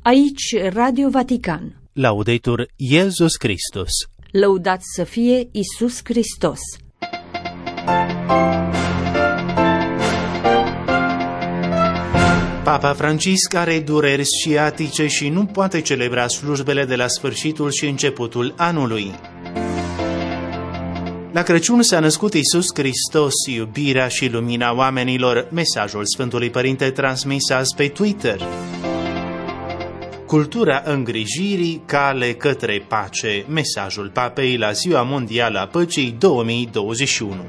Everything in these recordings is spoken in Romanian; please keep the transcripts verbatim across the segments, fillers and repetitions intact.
Aici Radio Vatican. Laudetur Iesus Christus. Lăudat să fie Iisus Hristos. Papa Francisc are dureri sciatice și nu poate celebra slujbele de la sfârșitul și începutul anului. La Crăciun s-a născut Iisus Hristos, iubirea și lumina oamenilor, mesajul Sfântului Părinte transmis azi pe Twitter. Cultura îngrijirii, cale către pace, mesajul Papei la Ziua Mondială a Păcii două mii douăzeci și unu.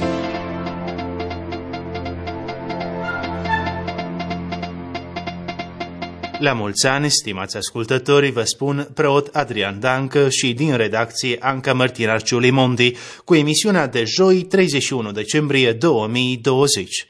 La mulți ani, stimați ascultători, vă spun preot Adrian Dancă și din redacție Anca Mărtinarciu Limondi cu emisiunea de joi treizeci și unu decembrie două mii douăzeci.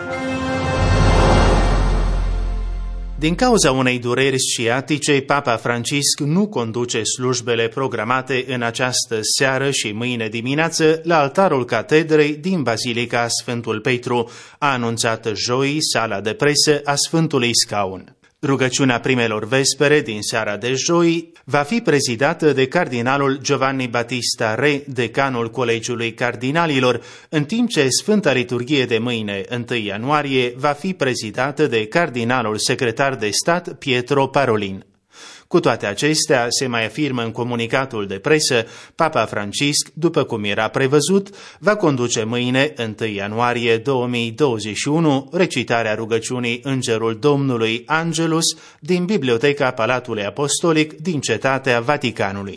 Din cauza unei dureri sciatice, Papa Francisc nu conduce slujbele programate în această seară și mâine dimineață la altarul catedrei din Bazilica Sfântul Petru, a anunțat joi sala de presă a Sfântului Scaun. Rugăciunea primelor vespere din seara de joi va fi prezidată de cardinalul Giovanni Battista Re, decanul Colegiului Cardinalilor, în timp ce Sfânta Liturghie de mâine, întâi ianuarie, va fi prezidată de cardinalul secretar de stat Pietro Parolin. Cu toate acestea, se mai afirmă în comunicatul de presă, Papa Francisc, după cum era prevăzut, va conduce mâine, întâi ianuarie două mii douăzeci și unu, recitarea rugăciunii Îngerul Domnului Angelus din Biblioteca Palatului Apostolic din Cetatea Vaticanului.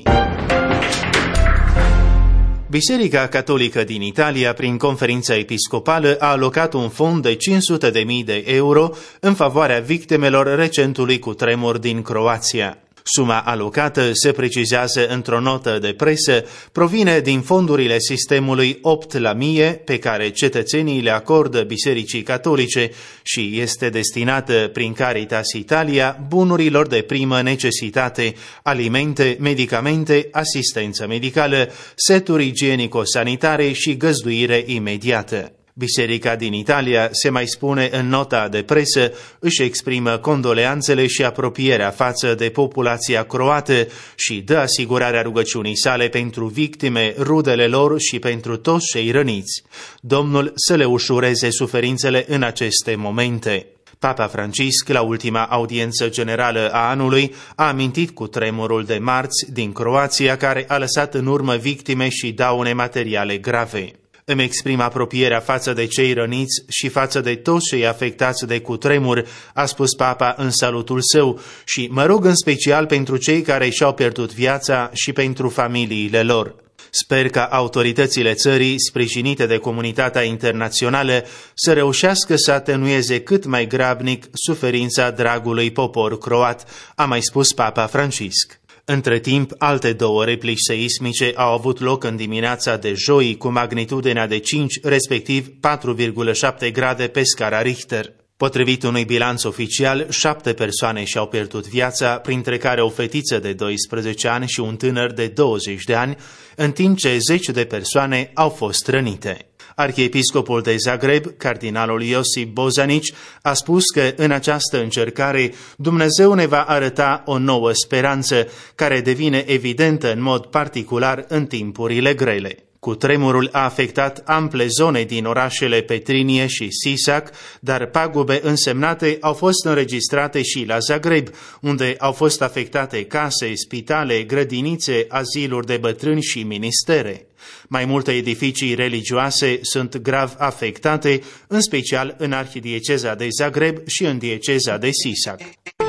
Biserica Catolică din Italia, prin conferința episcopală, a alocat un fond de cinci sute de mii de euro în favoarea victimelor recentului cutremur din Croația. Suma alocată, se precizează într-o notă de presă, provine din fondurile sistemului opt la mie pe care cetățenii le acordă Bisericii Catolice și este destinată prin Caritas Italia bunurilor de primă necesitate, alimente, medicamente, asistență medicală, seturi igienico-sanitare și găzduire imediată. Biserica din Italia, se mai spune în nota de presă, își exprimă condoleanțele și apropierea față de populația croată și dă asigurarea rugăciunii sale pentru victime, rudele lor și pentru toți cei răniți. Domnul să le ușureze suferințele în aceste momente. Papa Francisc, la ultima audiență generală a anului, a amintit cu tremurul de marți din Croația, care a lăsat în urmă victime și daune materiale grave. Îmi exprim apropierea față de cei răniți și față de toți cei afectați de cutremur, a spus Papa în salutul său, și mă rog în special pentru cei care și-au pierdut viața și pentru familiile lor. Sper ca autoritățile țării, sprijinite de comunitatea internațională, să reușească să atenueze cât mai grabnic suferința dragului popor croat, a mai spus Papa Francisc. Între timp, alte două replici seismice au avut loc în dimineața de joi cu magnitudinea de cinci, respectiv patru virgulă șapte grade pe scara Richter. Potrivit unui bilanț oficial, șapte persoane și-au pierdut viața, printre care o fetiță de doisprezece ani și un tânăr de douăzeci de ani, în timp ce zece de persoane au fost rănite. Arhiepiscopul de Zagreb, cardinalul Iosif Bozanic, a spus că în această încercare Dumnezeu ne va arăta o nouă speranță, care devine evidentă în mod particular în timpurile grele. Cutremurul a afectat ample zone din orașele Petrinie și Sisak, dar pagube însemnate au fost înregistrate și la Zagreb, unde au fost afectate case, spitale, grădinițe, aziluri de bătrâni și ministere. Mai multe edificii religioase sunt grav afectate, în special în arhidieceza de Zagreb și în dieceza de Sisak.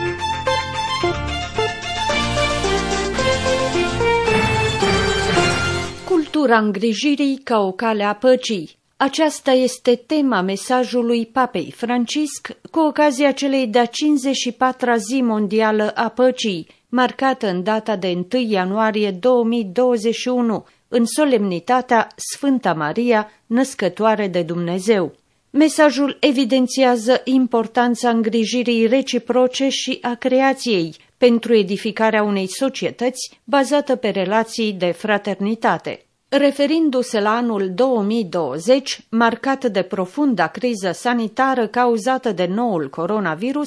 Cultura îngrijirii ca o cale a păcii. Aceasta este tema mesajului Papei Francisc cu ocazia celei de-a cincizeci și patra zi mondială a păcii, marcată în data de întâi ianuarie două mii douăzeci și unu, în solemnitatea Sfânta Maria, născătoare de Dumnezeu. Mesajul evidențiază importanța îngrijirii reciproce și a creației pentru edificarea unei societăți bazată pe relații de fraternitate. Referindu-se la anul două mii douăzeci, marcat de profunda criză sanitară cauzată de noul coronavirus,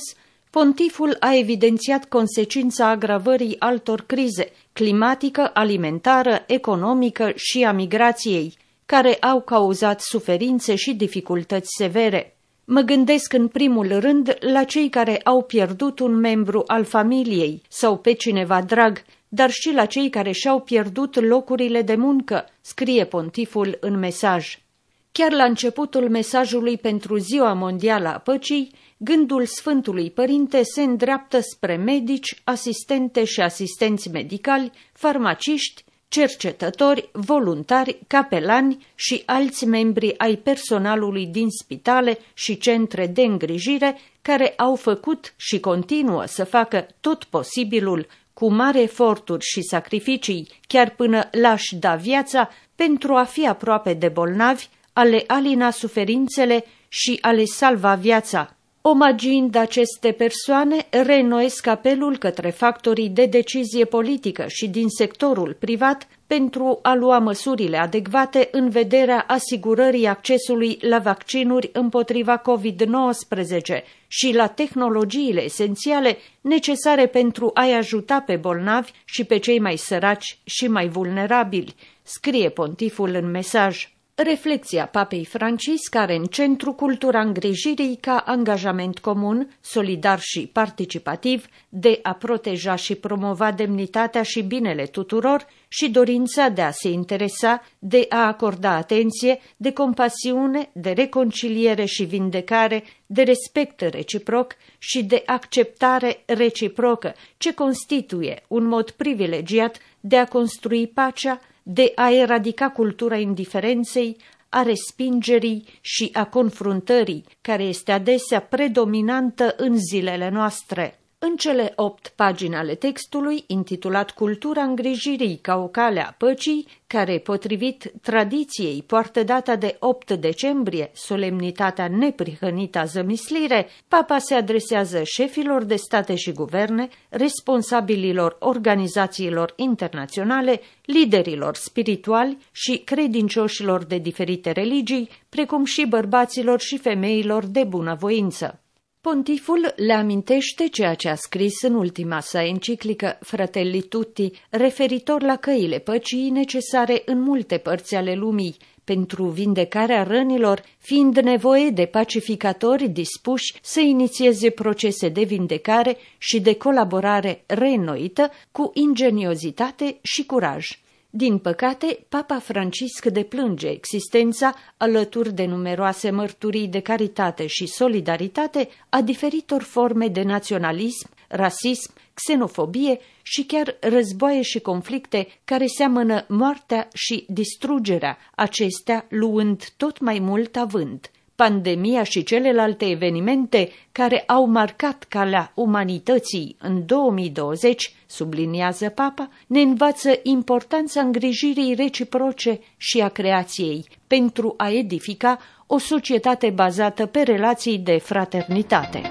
Pontiful a evidențiat consecința agravării altor crize, climatică, alimentară, economică și a migrației, care au cauzat suferințe și dificultăți severe. Mă gândesc în primul rând la cei care au pierdut un membru al familiei sau pe cineva drag, dar și la cei care și-au pierdut locurile de muncă, scrie pontiful în mesaj. Chiar la începutul mesajului pentru Ziua Mondială a Păcii, gândul Sfântului Părinte se îndreaptă spre medici, asistente și asistenți medicali, farmaciști, cercetători, voluntari, capelani și alți membri ai personalului din spitale și centre de îngrijire care au făcut și continuă să facă tot posibilul cu mari eforturi și sacrificii, chiar până l-aș da viața, pentru a fi aproape de bolnavi, a le alina suferințele și a le salva viața. Omagiind aceste persoane, reînnoiesc apelul către factorii de decizie politică și din sectorul privat pentru a lua măsurile adecvate în vederea asigurării accesului la vaccinuri împotriva covid nouăsprezece și la tehnologiile esențiale necesare pentru a-i ajuta pe bolnavi și pe cei mai săraci și mai vulnerabili, scrie pontiful în mesaj. Reflecția Papei Francisc are în centru cultura îngrijirii ca angajament comun, solidar și participativ, de a proteja și promova demnitatea și binele tuturor și dorința de a se interesa, de a acorda atenție, de compasiune, de reconciliere și vindecare, de respect reciproc și de acceptare reciprocă, ce constituie un mod privilegiat de a construi pacea, de a eradica cultura indiferenței, a respingerii și a confruntării, care este adesea predominantă în zilele noastre. În cele opt pagini ale textului, intitulat Cultura îngrijirii ca o cale a păcii, care, potrivit tradiției, poartă data de opt decembrie, solemnitatea neprihănită a zămislire, Papa se adresează șefilor de state și guverne, responsabililor organizațiilor internaționale, liderilor spirituali și credincioșilor de diferite religii, precum și bărbaților și femeilor de bunăvoință. Pontiful le amintește ceea ce a scris în ultima sa enciclică Fratelli Tutti, referitor la căile păcii necesare în multe părți ale lumii, pentru vindecarea rănilor, fiind nevoie de pacificatori dispuși să inițieze procese de vindecare și de colaborare reînnoită cu ingeniozitate și curaj. Din păcate, Papa Francisc deplânge existența, alături de numeroase mărturii de caritate și solidaritate, a diferitor forme de naționalism, rasism, xenofobie și chiar războaie și conflicte care seamănă moartea și distrugerea, acestea luând tot mai mult avânt. Pandemia și celelalte evenimente care au marcat calea umanității în două mii douăzeci, subliniază Papa, ne învață importanța îngrijirii reciproce și a creației pentru a edifica o societate bazată pe relații de fraternitate.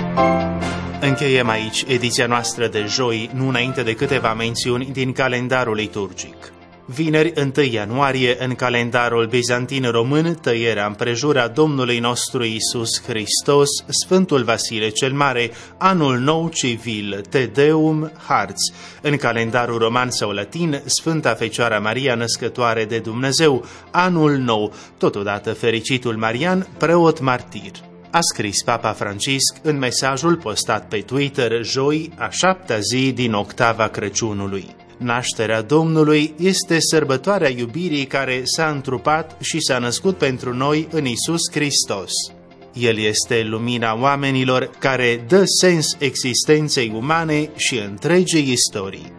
Încheiem aici ediția noastră de joi, nu înainte de câteva mențiuni din calendarul liturgic. Vineri, întâi ianuarie, în calendarul bizantin român, tăierea împrejura Domnului nostru Iisus Hristos, Sfântul Vasile cel Mare, Anul Nou Civil, Te Deum, Harți. În calendarul roman sau latin, Sfânta Fecioara Maria, Născătoare de Dumnezeu, Anul Nou, totodată fericitul Marian, preot martir. A scris Papa Francisc în mesajul postat pe Twitter joi, a șaptea zi din octava Crăciunului. Nașterea Domnului este sărbătoarea iubirii care s-a întrupat și s-a născut pentru noi în Iisus Hristos. El este lumina oamenilor care dă sens existenței umane și întregii istorii.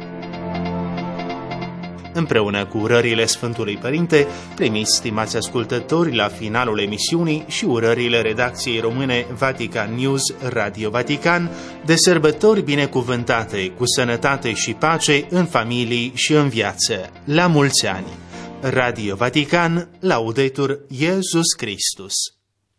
Împreună cu urările Sfântului Părinte, primiți, stimați ascultători, la finalul emisiunii și urările redacției române Vatican News Radio Vatican de sărbători binecuvântate, cu sănătate și pace în familii și în viață. La mulți ani! Radio Vatican, Laudetur Iesus Christus!